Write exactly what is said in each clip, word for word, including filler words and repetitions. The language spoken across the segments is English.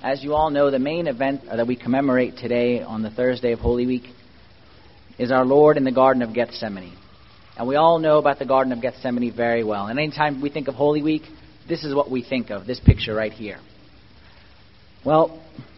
As you all know, the main event that we commemorate today on the Thursday of Holy Week is our Lord in the Garden of Gethsemane. And we all know about the Garden of Gethsemane very well. And anytime we think of Holy Week, this is what we think of, this picture right here. Well,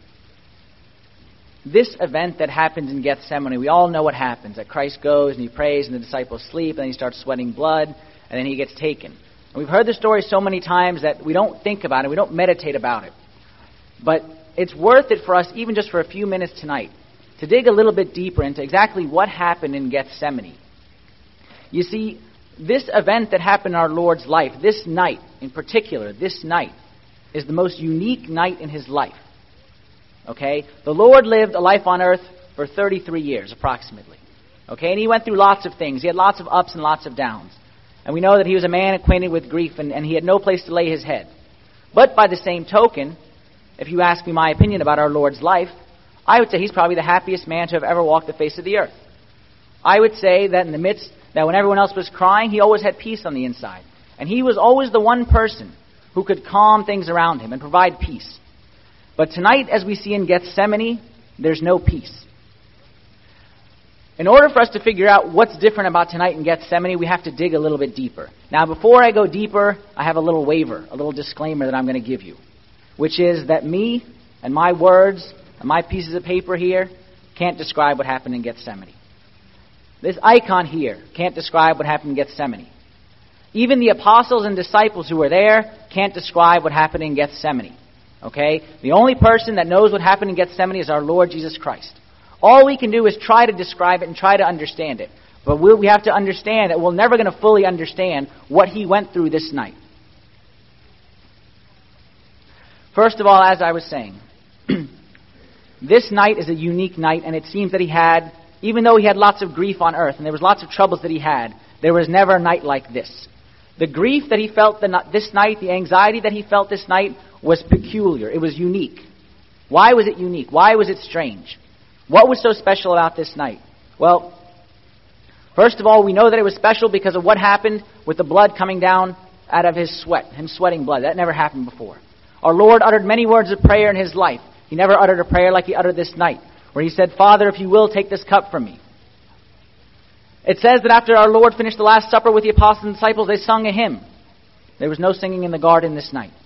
this event that happens in Gethsemane, we all know what happens. That Christ goes and he prays and the disciples sleep and then he starts sweating blood and then he gets taken. And we've heard the story so many times that we don't think about it, we don't meditate about it. But it's worth it for us, even just for a few minutes tonight, to dig a little bit deeper into exactly what happened in Gethsemane. You see, this event that happened in our Lord's life, this night in particular, this night, is the most unique night in his life. Okay? The Lord lived a life on earth for thirty-three years, approximately. Okay? And he went through lots of things. He had lots of ups and lots of downs. And we know that he was a man acquainted with grief, and, and he had no place to lay his head. But by the same token, if you ask me my opinion about our Lord's life, I would say he's probably the happiest man to have ever walked the face of the earth. I would say that in the midst, that when everyone else was crying, he always had peace on the inside. And he was always the one person who could calm things around him and provide peace. But tonight, as we see in Gethsemane, there's no peace. In order for us to figure out what's different about tonight in Gethsemane, we have to dig a little bit deeper. Now, before I go deeper, I have a little waiver, a little disclaimer that I'm going to give you, which is that me and my words and my pieces of paper here can't describe what happened in Gethsemane. This icon here can't describe what happened in Gethsemane. Even the apostles and disciples who were there can't describe what happened in Gethsemane. Okay? The only person that knows what happened in Gethsemane is our Lord Jesus Christ. All we can do is try to describe it and try to understand it. But we'll, we have to understand that we're never going to fully understand what he went through this night. First of all, as I was saying, this night is a unique night, and it seems that he had, even though he had lots of grief on earth, and there was lots of troubles that he had, there was never a night like this. The grief that he felt the, this night, the anxiety that he felt this night, was peculiar. It was unique. Why was it unique? Why was it strange? What was so special about this night? Well, first of all, we know that it was special because of what happened with the blood coming down out of his sweat, him sweating blood. That never happened before. Our Lord uttered many words of prayer in his life. He never uttered a prayer like he uttered this night, where he said, "Father, if you will, take this cup from me." It says that after our Lord finished the Last Supper with the apostles and disciples, they sung a hymn. There was no singing in the garden this night.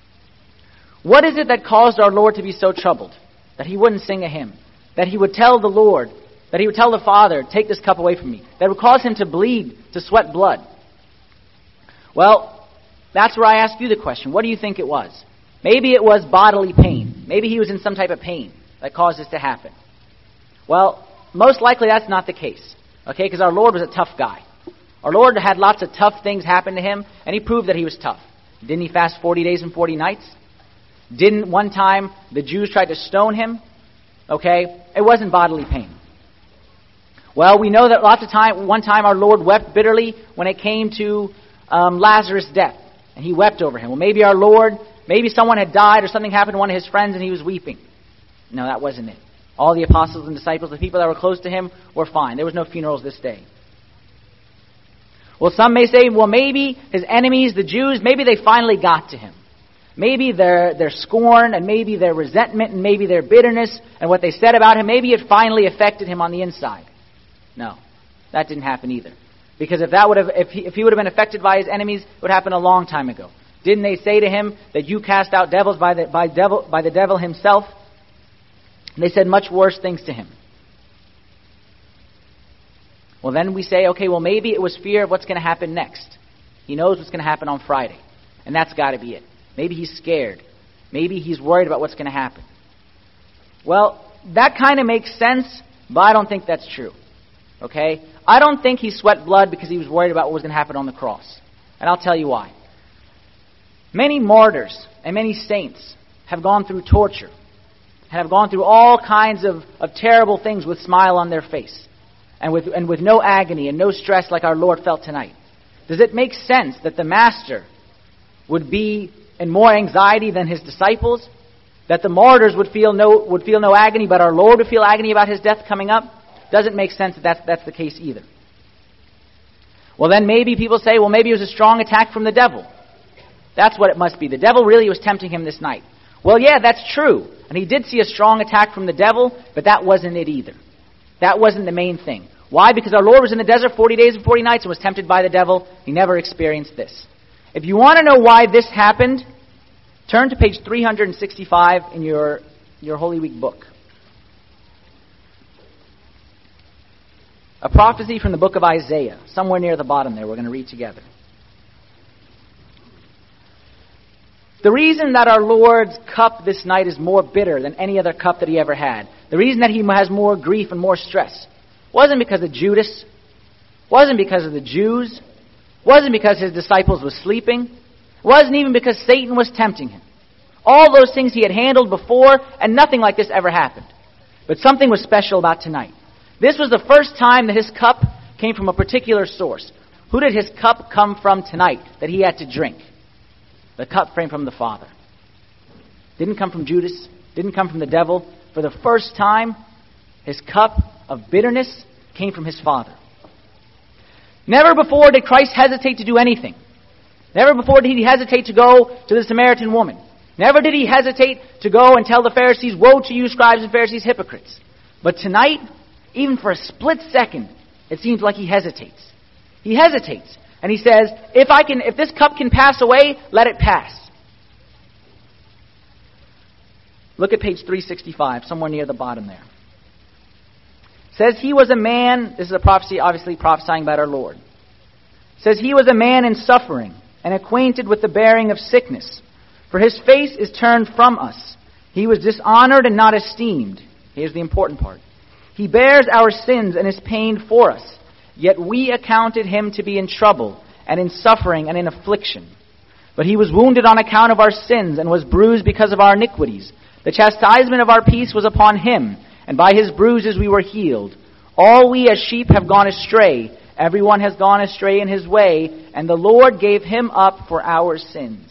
What is it that caused our Lord to be so troubled that he wouldn't sing a hymn? That he would tell the Lord, that he would tell the Father, "Take this cup away from me." That would cause him to bleed, to sweat blood. Well, that's where I ask you the question. What do you think it was? Maybe it was bodily pain. Maybe he was in some type of pain that caused this to happen. Well, most likely that's not the case. Okay, because our Lord was a tough guy. Our Lord had lots of tough things happen to him, and he proved that he was tough. Didn't he fast forty days and forty nights? Didn't one time the Jews try to stone him? Okay, it wasn't bodily pain. Well, we know that lots of time, one time our Lord wept bitterly when it came to um, Lazarus' death, and he wept over him. Well, maybe our Lord, maybe someone had died or something happened to one of his friends and he was weeping. No, that wasn't it. All the apostles and disciples, the people that were close to him, were fine. There was no funerals this day. Well, some may say, well, maybe his enemies, the Jews, maybe they finally got to him. Maybe their, their scorn and maybe their resentment and maybe their bitterness and what they said about him, maybe it finally affected him on the inside. No, that didn't happen either. Because if that would have, if he, if he would have been affected by his enemies, it would happen a long time ago. Didn't they say to him that you cast out devils by the, by devil, by the devil himself? And they said much worse things to him. Well, then we say, okay, well, maybe it was fear of what's going to happen next. He knows what's going to happen on Friday. And that's got to be it. Maybe he's scared. Maybe he's worried about what's going to happen. Well, that kind of makes sense, but I don't think that's true. Okay? I don't think he sweat blood because he was worried about what was going to happen on the cross. And I'll tell you why. Many martyrs and many saints have gone through torture and have gone through all kinds of, of terrible things with smile on their face and with, and with no agony and no stress like our Lord felt tonight. Does it make sense that the Master would be in more anxiety than his disciples? That the martyrs would feel no would feel no agony, but our Lord would feel agony about his death coming up? Doesn't make sense that that's, that's the case either. Well, then maybe people say, well, maybe it was a strong attack from the devil. That's what it must be. The devil really was tempting him this night. Well, yeah, that's true. And he did see a strong attack from the devil, but that wasn't it either. That wasn't the main thing. Why? Because our Lord was in the desert forty days and forty nights and was tempted by the devil. He never experienced this. If you want to know why this happened, turn to page three sixty-five in your, your Holy Week book. A prophecy from the book of Isaiah, somewhere near the bottom there, we're going to read together. The reason that our Lord's cup this night is more bitter than any other cup that he ever had, the reason that he has more grief and more stress, wasn't because of Judas, wasn't because of the Jews, wasn't because his disciples were sleeping, wasn't even because Satan was tempting him. All those things he had handled before, and nothing like this ever happened. But something was special about tonight. This was the first time that his cup came from a particular source. Who did his cup come from tonight that he had to drink? The cup came from the Father. Didn't come from Judas. Didn't come from the devil. For the first time, his cup of bitterness came from his Father. Never before did Christ hesitate to do anything. Never before did he hesitate to go to the Samaritan woman. Never did he hesitate to go and tell the Pharisees, "Woe to you, scribes and Pharisees, hypocrites." But tonight, even for a split second, it seems like he hesitates. He hesitates. And he says, if I can, if this cup can pass away, let it pass. Look at page three sixty-five, somewhere near the bottom there. It says he was a man, this is a prophecy obviously prophesying about our Lord. It says he was a man in suffering and acquainted with the bearing of sickness. For his face is turned from us. He was dishonored and not esteemed. Here's the important part. He bears our sins and is pained for us. Yet we accounted him to be in trouble, and in suffering, and in affliction. But he was wounded on account of our sins, and was bruised because of our iniquities. The chastisement of our peace was upon him, and by his bruises we were healed. All we as sheep have gone astray. Everyone has gone astray in his way, and the Lord gave him up for our sins.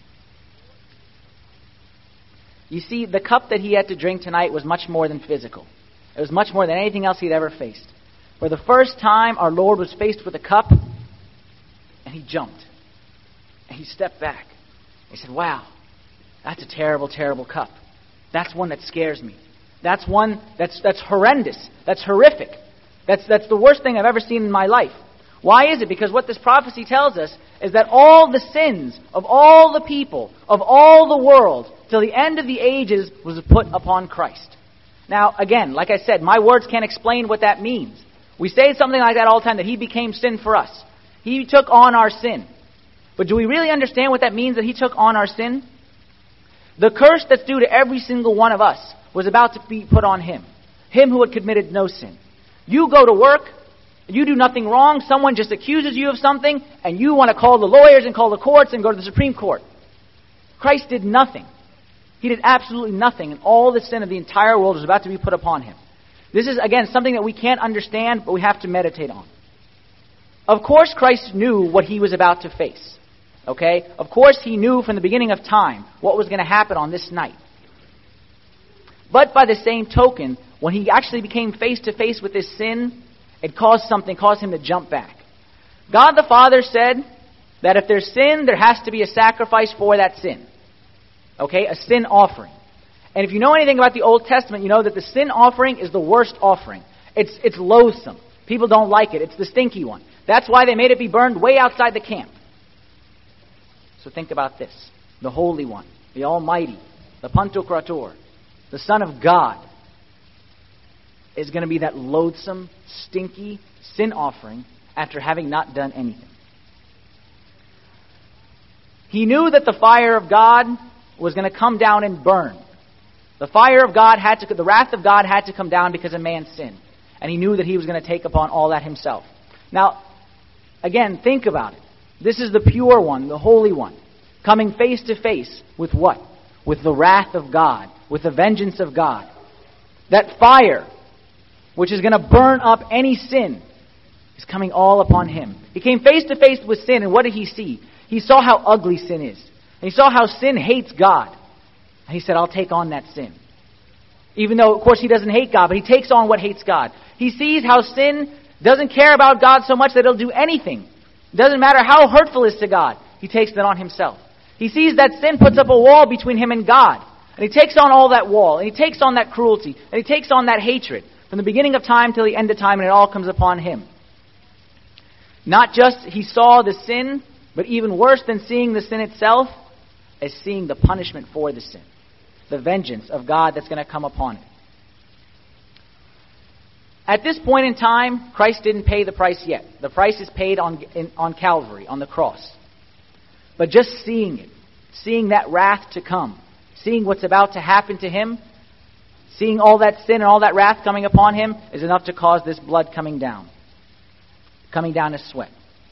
You see, the cup that he had to drink tonight was much more than physical. It was much more than anything else he'd ever faced. For the first time, our Lord was faced with a cup, and he jumped. And he stepped back. He said, wow, that's a terrible, terrible cup. That's one that scares me. That's one that's that's horrendous. That's horrific. That's, that's the worst thing I've ever seen in my life. Why is it? Because what this prophecy tells us is that all the sins of all the people, of all the world, till the end of the ages, was put upon Christ. Now, again, like I said, my words can't explain what that means. We say something like that all the time, that he became sin for us. He took on our sin. But do we really understand what that means, that he took on our sin? The curse that's due to every single one of us was about to be put on him. Him who had committed no sin. You go to work, you do nothing wrong, someone just accuses you of something, and you want to call the lawyers and call the courts and go to the Supreme Court. Christ did nothing. He did absolutely nothing, and all the sin of the entire world was about to be put upon him. This is, again, something that we can't understand, but we have to meditate on. Of course, Christ knew what he was about to face. Okay? Of course, he knew from the beginning of time what was going to happen on this night. But by the same token, when he actually became face to face with his sin, it caused something, caused him to jump back. God the Father said that if there's sin, there has to be a sacrifice for that sin. Okay? A sin offering. And if you know anything about the Old Testament, you know that the sin offering is the worst offering. It's, it's loathsome. People don't like it. It's the stinky one. That's why they made it be burned way outside the camp. So think about this. The Holy One, the Almighty, the Pantocrator, the Son of God, is going to be that loathsome, stinky sin offering after having not done anything. He knew that the fire of God was going to come down and burn. The fire of God had to, the wrath of God had to come down because of man's sin. And he knew that he was going to take upon all that himself. Now, again, think about it. This is the pure one, the Holy One, coming face to face with what? With the wrath of God, with the vengeance of God. That fire, which is going to burn up any sin, is coming all upon him. He came face to face with sin, and what did he see? He saw how ugly sin is. And he saw how sin hates God. And he said, I'll take on that sin. Even though, of course, he doesn't hate God, but he takes on what hates God. He sees how sin doesn't care about God so much that it'll do anything. It doesn't matter how hurtful it is to God. He takes that on himself. He sees that sin puts up a wall between him and God. And he takes on all that wall, and he takes on that cruelty, and he takes on that hatred from the beginning of time till the end of time, and it all comes upon him. Not just he saw the sin, but even worse than seeing the sin itself, is seeing the punishment for the sin. The vengeance of God that's going to come upon it. At this point in time, Christ didn't pay the price yet. The price is paid on, in, on Calvary, on the cross. But just seeing it, seeing that wrath to come, seeing what's about to happen to him, seeing all that sin and all that wrath coming upon him is enough to cause this blood coming down. Coming down as sweat.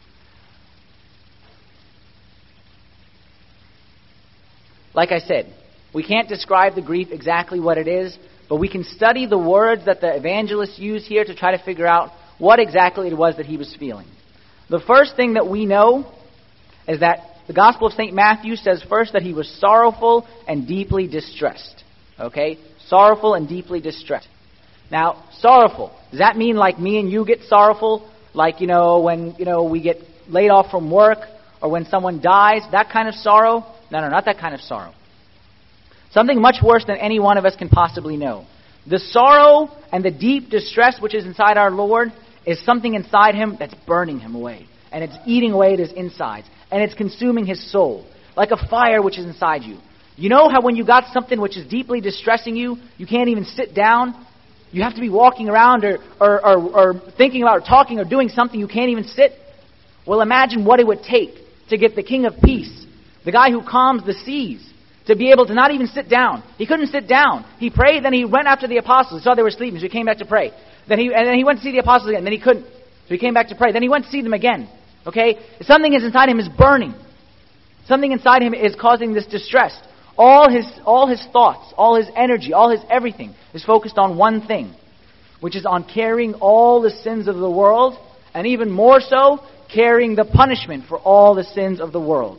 Like I said, we can't describe the grief exactly what it is, but we can study the words that the evangelists use here to try to figure out what exactly it was that he was feeling. The first thing that we know is that the Gospel of Saint Matthew says first that he was sorrowful and deeply distressed. Okay? Sorrowful and deeply distressed. Now, sorrowful. Does that mean like me and you get sorrowful? Like, you know, when, you know, we get laid off from work or when someone dies? That kind of sorrow? No, no, not that kind of sorrow. Something much worse than any one of us can possibly know. The sorrow and the deep distress which is inside our Lord is something inside him that's burning him away. And it's eating away at his insides. And it's consuming his soul. Like a fire which is inside you. You know how when you got something which is deeply distressing you, you can't even sit down? You have to be walking around or, or, or, or thinking about or talking or doing something, you can't even sit? Well, imagine what it would take to get the King of Peace, the guy who calms the seas, to be able to not even sit down. He couldn't sit down. He prayed, then he went after the apostles. He saw they were sleeping, so he came back to pray. Then he, and then he went to see the apostles again, then he couldn't. So he came back to pray. Then he went to see them again. Okay? Something is inside him is burning. Something inside him is causing this distress. All his, all his thoughts, all his energy, all his everything is focused on one thing, which is on carrying all the sins of the world, and even more so, carrying the punishment for all the sins of the world.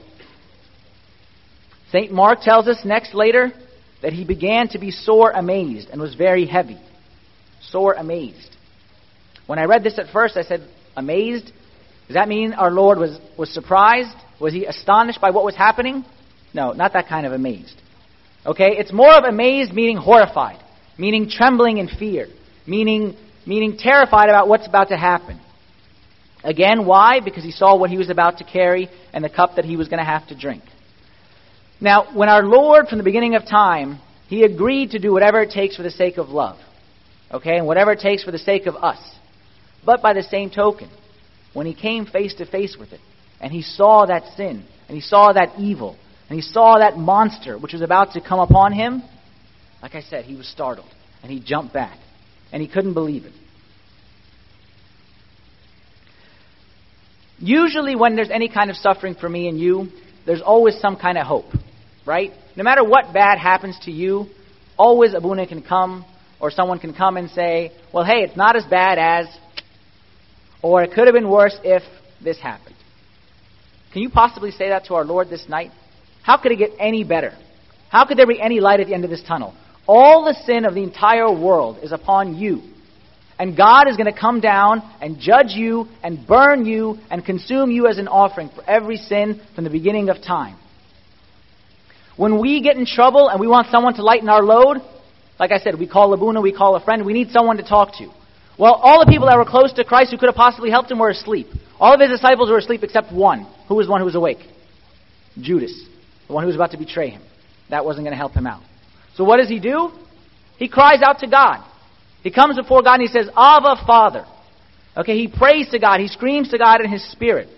Saint Mark tells us next later that he began to be sore amazed and was very heavy. Sore amazed. When I read this at first, I said, amazed? Does that mean our Lord was, was surprised? Was he astonished by what was happening? No, not that kind of amazed. Okay, it's more of amazed meaning horrified, meaning trembling in fear, meaning, meaning terrified about what's about to happen. Again, why? Because he saw what he was about to carry and the cup that he was going to have to drink. Now, when our Lord, from the beginning of time, he agreed to do whatever it takes for the sake of love. Okay, and whatever it takes for the sake of us. But by the same token, when he came face to face with it, and he saw that sin, and he saw that evil, and he saw that monster which was about to come upon him, like I said, he was startled, and he jumped back, and he couldn't believe it. Usually when there's any kind of suffering for me and you, there's always some kind of hope, right? No matter what bad happens to you, always Abuna can come, or someone can come and say, well, hey, it's not as bad as, or it could have been worse if this happened. Can you possibly say that to our Lord this night? How could it get any better? How could there be any light at the end of this tunnel? All the sin of the entire world is upon you. And God is going to come down and judge you and burn you and consume you as an offering for every sin from the beginning of time. When we get in trouble and we want someone to lighten our load, like I said, we call Abuna, we call a friend, we need someone to talk to. Well, all the people that were close to Christ who could have possibly helped him were asleep. All of his disciples were asleep except one. Who was the one who was awake? Judas, the one who was about to betray him. That wasn't going to help him out. So what does he do? He cries out to God. He comes before God and he says, Abba, Father. Okay, he prays to God. He screams to God in his spirit.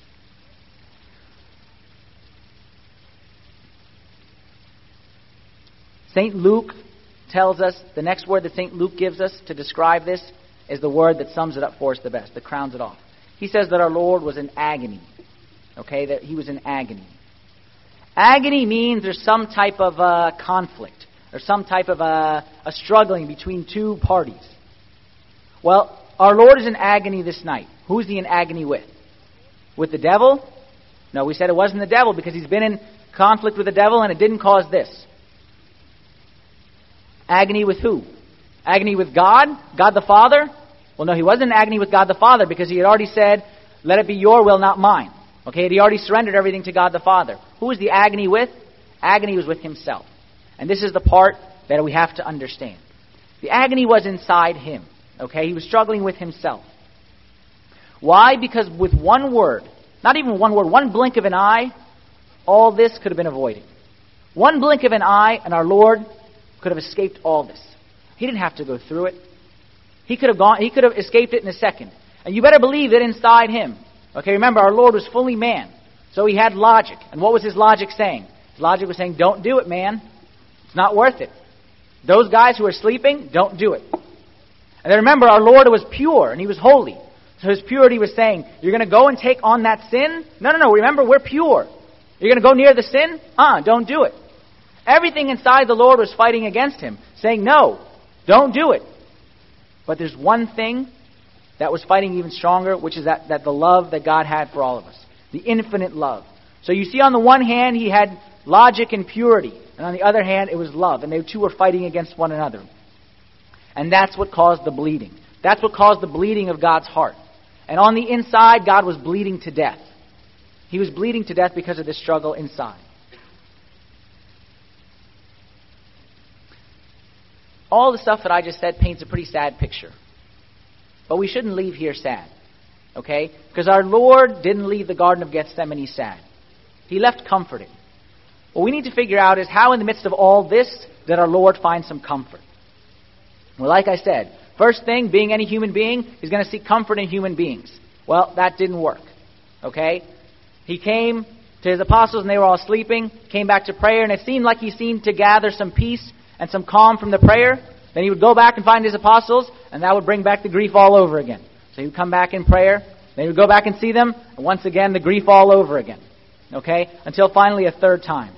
Saint Luke tells us, the next word that Saint Luke gives us to describe this is the word that sums it up for us the best, that crowns it off. He says that our Lord was in agony. Okay, that he was in agony. Agony means there's some type of uh, conflict. There's some type of uh, a struggling between two parties. Well, our Lord is in agony this night. Who's he in agony with? With the devil? No, we said it wasn't the devil because he's been in conflict with the devil and it didn't cause this. Agony with who? Agony with God? God the Father? Well, no, he wasn't in agony with God the Father because he had already said, let it be your will, not mine. Okay, he already surrendered everything to God the Father. Who was the agony with? Agony was with himself. And this is the part that we have to understand. The agony was inside him. Okay? He was struggling with himself. Why? Because with one word, not even one word, one blink of an eye, all this could have been avoided. One blink of an eye, and our Lord could have escaped all this. He didn't have to go through it. He could have gone. He could have escaped it in a second. And you better believe that inside him. Okay, remember, our Lord was fully man, so he had logic. And what was his logic saying? His logic was saying, "Don't do it, man. It's not worth it. Those guys who are sleeping, don't do it." And then remember, our Lord was pure and he was holy. So his purity was saying, "You're going to go and take on that sin? No, no, no. Remember, we're pure. You're going to go near the sin? Uh, don't do it." Everything inside the Lord was fighting against him, saying, "No, don't do it." But there's one thing that was fighting even stronger, which is that, that the love that God had for all of us. The infinite love. So you see, on the one hand, he had logic and purity. And on the other hand, it was love. And they two were fighting against one another. And that's what caused the bleeding. That's what caused the bleeding of God's heart. And on the inside, God was bleeding to death. He was bleeding to death because of this struggle inside. All the stuff that I just said paints a pretty sad picture. But we shouldn't leave here sad. Okay? Because our Lord didn't leave the Garden of Gethsemane sad. He left comforted. What we need to figure out is how in the midst of all this did our Lord find some comfort. Well, like I said, first thing, being any human being, he's going to seek comfort in human beings. Well, that didn't work. Okay? He came to his apostles and they were all sleeping, came back to prayer, and it seemed like he seemed to gather some peace and some calm from the prayer. Then he would go back and find his apostles, and that would bring back the grief all over again. So he would come back in prayer, then he would go back and see them, and once again the grief all over again. Okay? Until finally a third time.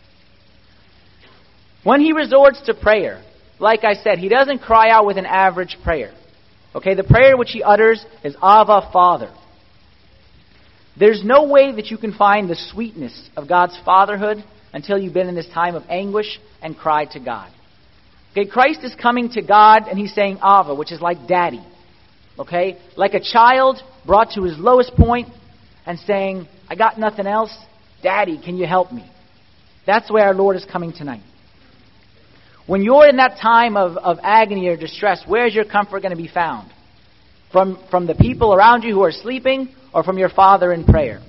When he resorts to prayer, like I said, he doesn't cry out with an average prayer. Okay? The prayer which he utters is Abba, Father. There's no way that you can find the sweetness of God's fatherhood until you've been in this time of anguish and cried to God. Okay, Christ is coming to God and he's saying Ava, which is like daddy. Okay? Like a child brought to his lowest point and saying, "I got nothing else. Daddy, can you help me?" That's where our Lord is coming tonight. When you're in that time of, of agony or distress, where's your comfort going to be found? From, from the people around you who are sleeping, or from your Father in prayer?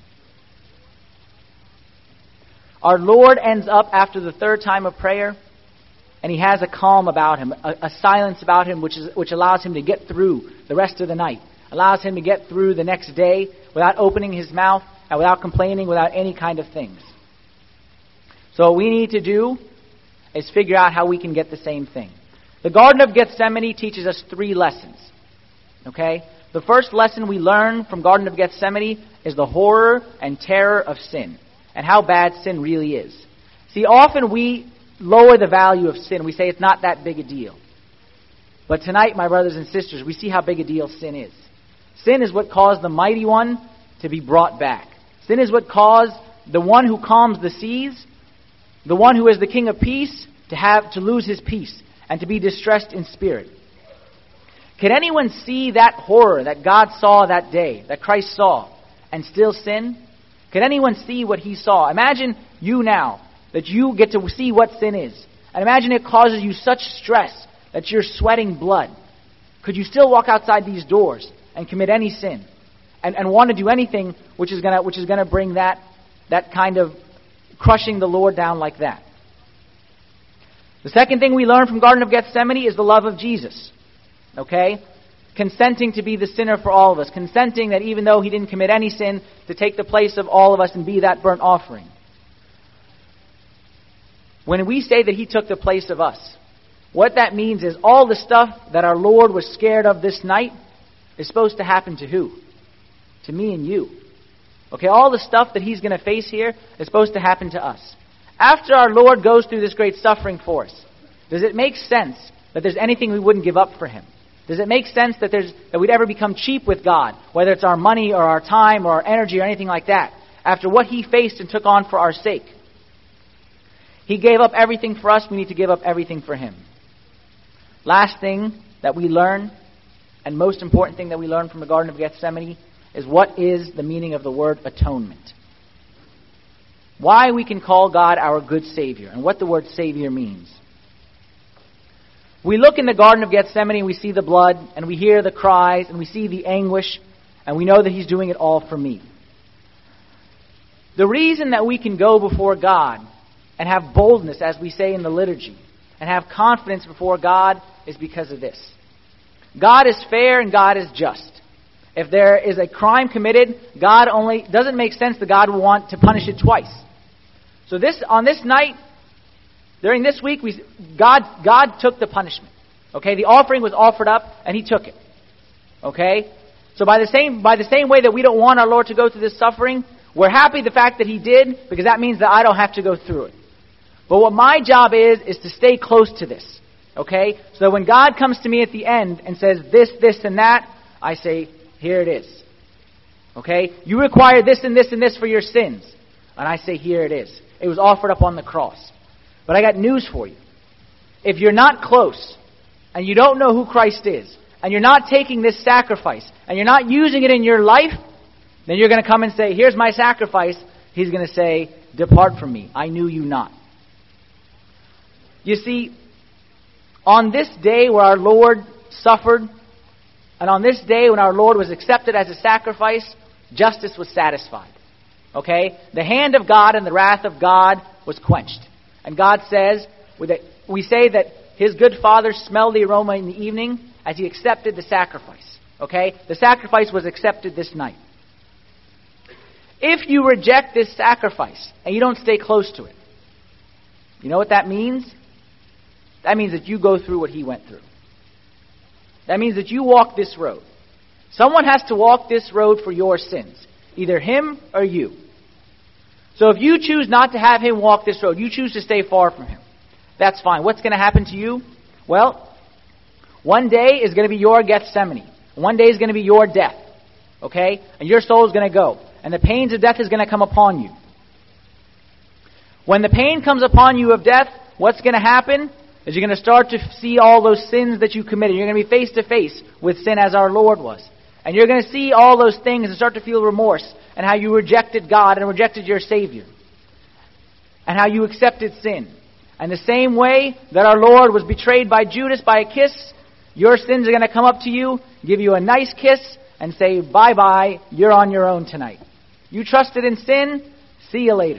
Our Lord ends up after the third time of prayer, and he has a calm about him, a, a silence about him which is which allows him to get through the rest of the night, allows him to get through the next day without opening his mouth and without complaining, without any kind of things. So what we need to do is figure out how we can get the same thing. The Garden of Gethsemane teaches us three lessons. Okay? The first lesson we learn from Garden of Gethsemane is the horror and terror of sin, and how bad sin really is. See, often we lower the value of sin. We say it's not that big a deal. But tonight, my brothers and sisters, we see how big a deal sin is. Sin is what caused the mighty one to be brought back. Sin is what caused the one who calms the seas, the one who is the King of peace, to have to lose his peace and to be distressed in spirit. Can anyone see that horror that God saw that day, that Christ saw, and still sin? Can anyone see what he saw? Imagine you now, that you get to see what sin is. And imagine it causes you such stress that you're sweating blood. Could you still walk outside these doors and commit any sin? And, and want to do anything which is gonna which is gonna bring that that kind of crushing the Lord down like that? The second thing we learn from Garden of Gethsemane is the love of Jesus. Okay? Consenting to be the sinner for all of us. Consenting that even though he didn't commit any sin, to take the place of all of us and be that burnt offering. When we say that he took the place of us, what that means is all the stuff that our Lord was scared of this night is supposed to happen to who? To me and you. Okay, all the stuff that he's going to face here is supposed to happen to us. After our Lord goes through this great suffering for us, does it make sense that there's anything we wouldn't give up for him? Does it make sense that there's that we'd ever become cheap with God, whether it's our money or our time or our energy or anything like that, after what he faced and took on for our sake? He gave up everything for us. We need to give up everything for him. Last thing that we learn, and most important thing that we learn from the Garden of Gethsemane, is what is the meaning of the word atonement. why we can call God our good Savior and what the word Savior means. We look in the Garden of Gethsemane and we see the blood and we hear the cries and we see the anguish and we know that He's doing it all for me. The reason that we can go before God and have boldness, as we say in the liturgy, and have confidence before God is because of this. God is fair and God is just. If there is a crime committed, God only doesn't make sense that God will want to punish it twice. So this on this night, during this week, we God God took the punishment. Okay, the offering was offered up and He took it. Okay? So by the same by the same way that we don't want our Lord to go through this suffering, we're happy the fact that He did, because that means that I don't have to go through it. But what my job is, is to stay close to this. Okay? So when God comes to me at the end and says this, this, and that, I say, here it is. Okay? You require this and this and this for your sins. And I say, here it is. It was offered up on the cross. But I got news for you. If you're not close, and you don't know who Christ is, and you're not taking this sacrifice, and you're not using it in your life, then you're going to come and say, here's my sacrifice. He's going to say, depart from me. I knew you not. You see, on this day where our Lord suffered, and on this day when our Lord was accepted as a sacrifice, justice was satisfied. Okay? The hand of God and the wrath of God was quenched. And God says, we say that His good Father smelled the aroma in the evening as He accepted the sacrifice. Okay? The sacrifice was accepted this night. If you reject this sacrifice and you don't stay close to it, you know what that means? That means that you go through what He went through. That means that you walk this road. Someone has to walk this road for your sins. Either Him or you. So if you choose not to have Him walk this road, you choose to stay far from Him, that's fine. What's going to happen to you? Well, one day is going to be your Gethsemane. One day is going to be your death. Okay? And your soul is going to go. And the pains of death is going to come upon you. When the pain comes upon you of death, what's going to happen is you're going to start to see all those sins that you committed. You're going to be face to face with sin as our Lord was. And you're going to see all those things and start to feel remorse and how you rejected God and rejected your Savior. And how you accepted sin. And the same way that our Lord was betrayed by Judas by a kiss, your sins are going to come up to you, give you a nice kiss, and say, bye-bye, you're on your own tonight. You trusted in sin, see you later.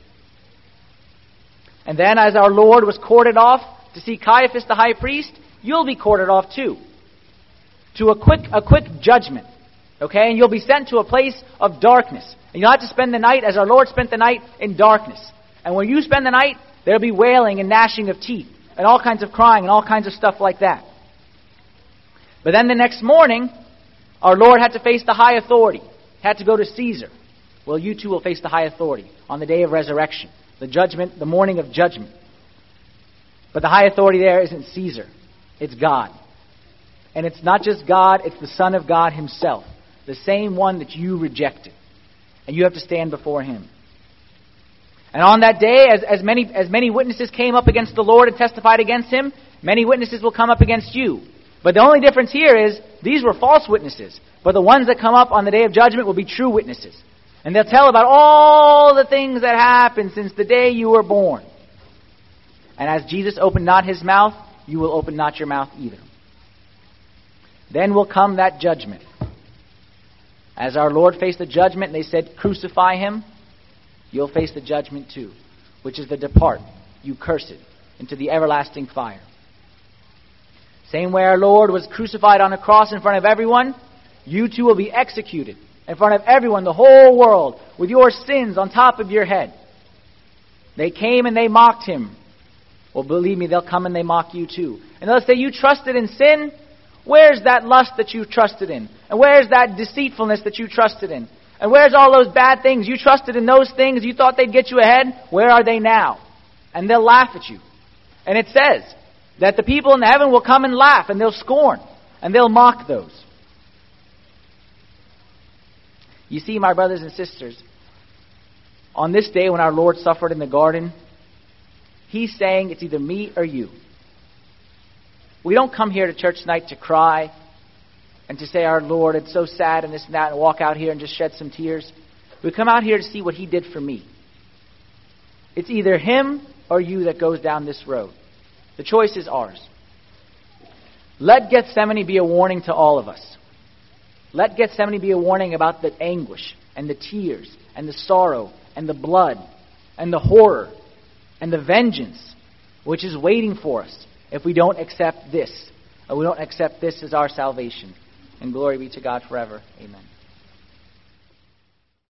And then as our Lord was courted off to see Caiaphas the high priest, you'll be courted off too. To a quick a quick judgment. Okay? And you'll be sent to a place of darkness. And you'll have to spend the night as our Lord spent the night in darkness. And when you spend the night, there'll be wailing and gnashing of teeth. And all kinds of crying and all kinds of stuff like that. But then the next morning, our Lord had to face the high authority. Had to go to Caesar. Well, you too will face the high authority on the day of resurrection. The judgment, the morning of judgment. But the high authority there isn't Caesar. It's God. And it's not just God, it's the Son of God Himself. The same one that you rejected. And you have to stand before Him. And on that day, as, as many as many witnesses came up against the Lord and testified against Him, many witnesses will come up against you. But the only difference here is, these were false witnesses. But the ones that come up on the day of judgment will be true witnesses. And they'll tell about all the things that happened since the day you were born. And as Jesus opened not His mouth, you will open not your mouth either. Then will come that judgment. As our Lord faced the judgment and they said, crucify Him, you'll face the judgment too, which is the depart, you cursed, into the everlasting fire. Same way our Lord was crucified on a cross in front of everyone, you too will be executed in front of everyone, the whole world, with your sins on top of your head. They came and they mocked Him. Well, believe me, they'll come and they mock you too. And they'll say, you trusted in sin? Where's that lust that you trusted in? And where's that deceitfulness that you trusted in? And where's all those bad things? You trusted in those things. You thought they'd get you ahead. Where are they now? And they'll laugh at you. And it says that the people in heaven will come and laugh, and they'll scorn, and they'll mock those. You see, my brothers and sisters, on this day when our Lord suffered in the garden, He's saying it's either me or you. We don't come here to church tonight to cry and to say, our Lord, it's so sad and this and that, and walk out here and just shed some tears. We come out here to see what He did for me. It's either him or you that goes down this road. The choice is ours. Let Gethsemane be a warning to all of us. Let Gethsemane be a warning about the anguish and the tears and the sorrow and the blood and the horror and the vengeance which is waiting for us if we don't accept this, or we don't accept this as our salvation. And glory be to God forever. Amen.